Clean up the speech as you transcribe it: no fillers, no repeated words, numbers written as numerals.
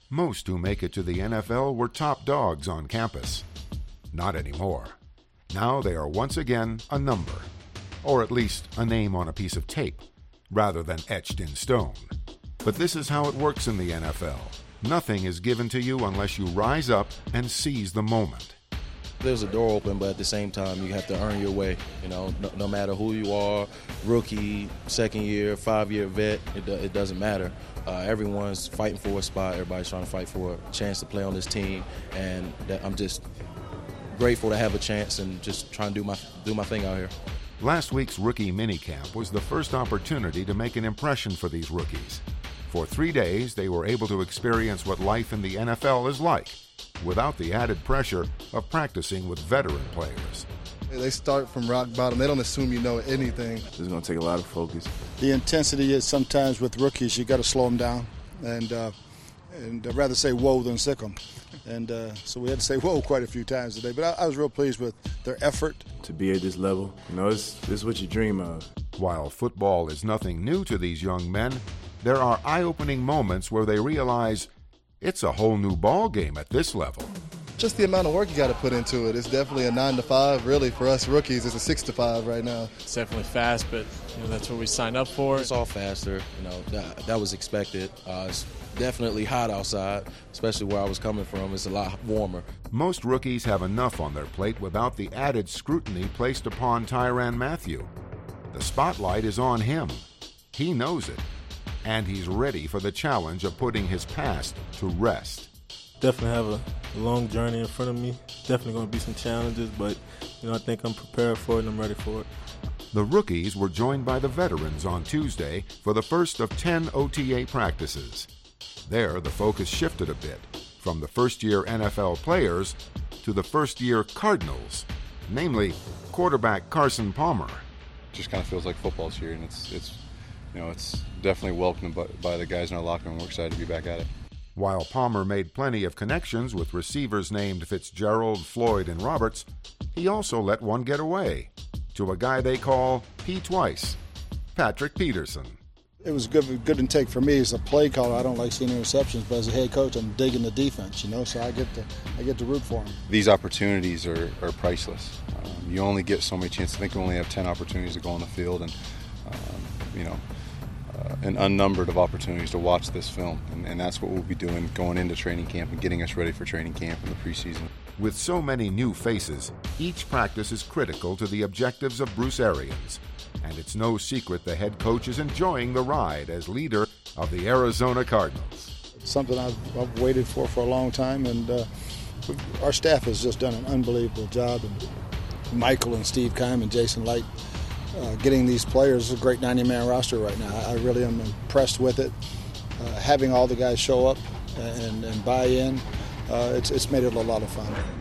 Most who make it to the NFL were top dogs on campus. Not anymore. Now they are once again a number, or at least a name on a piece of tape, rather than etched in stone. But this is how it works in the NFL. Nothing is given to you unless you rise up and seize the moment. There's a door open, but at the same time, you have to earn your way. No matter who you are, rookie, second year, 5-year vet, it doesn't matter. Everyone's fighting for a spot. Everybody's trying to fight for a chance to play on this team, and I'm just grateful to have a chance and just trying to do my thing out here. Last week's rookie minicamp was the first opportunity to make an impression for these rookies. For 3 days, they were able to experience what life in the NFL is like, without the added pressure of practicing with veteran players. They start from rock bottom. They don't assume you know anything. It's going to take a lot of focus. The intensity is sometimes with rookies, you got to slow them down, and I'd rather say whoa than sick them. And so we had to say whoa quite a few times today. But I was real pleased with their effort. To be at this level, this is what you dream of. While football is nothing new to these young men, there are eye-opening moments where they realize it's a whole new ball game at this level. Just the amount of work you got to put into it. It's definitely a 9 to 5. Really, for us rookies, it's a 6 to 5 right now. It's definitely fast, but that's what we signed up for. It's all faster. That was expected. It's definitely hot outside, especially where I was coming from. It's a lot warmer. Most rookies have enough on their plate without the added scrutiny placed upon Tyrann Mathieu. The spotlight is on him. He knows it, and he's ready for the challenge of putting his past to rest. Definitely have a long journey in front of me. Definitely going to be some challenges, but I think I'm prepared for it and I'm ready for it. The rookies were joined by the veterans on Tuesday for the first of 10 OTA practices. There, the focus shifted a bit from the first-year NFL players to the first-year Cardinals, namely quarterback Carson Palmer. Just kind of feels like football's here, and it's definitely welcomed by the guys in our locker room. We're excited to be back at it. While Palmer made plenty of connections with receivers named Fitzgerald, Floyd, and Roberts, he also let one get away to a guy they call P-Twice, Patrick Peterson. It was good intake for me as a play caller. I don't like seeing interceptions, but as a head coach, I'm digging the defense, so I get to root for him. These opportunities are priceless. You only get so many chances. I think we only have 10 opportunities to go on the field, and an unnumbered of opportunities to watch this film, and that's what we'll be doing going into training camp and getting us ready for training camp in the preseason. With so many new faces, each practice is critical to the objectives of Bruce Arians, and it's no secret the head coach is enjoying the ride as leader of the Arizona Cardinals. It's something I've waited for a long time, and our staff has just done an unbelievable job, and Michael and Steve Keim and Jason Light getting these players a great 90-man roster right now. I really am impressed with it. Having all the guys show up and buy in, it's made it a lot of fun.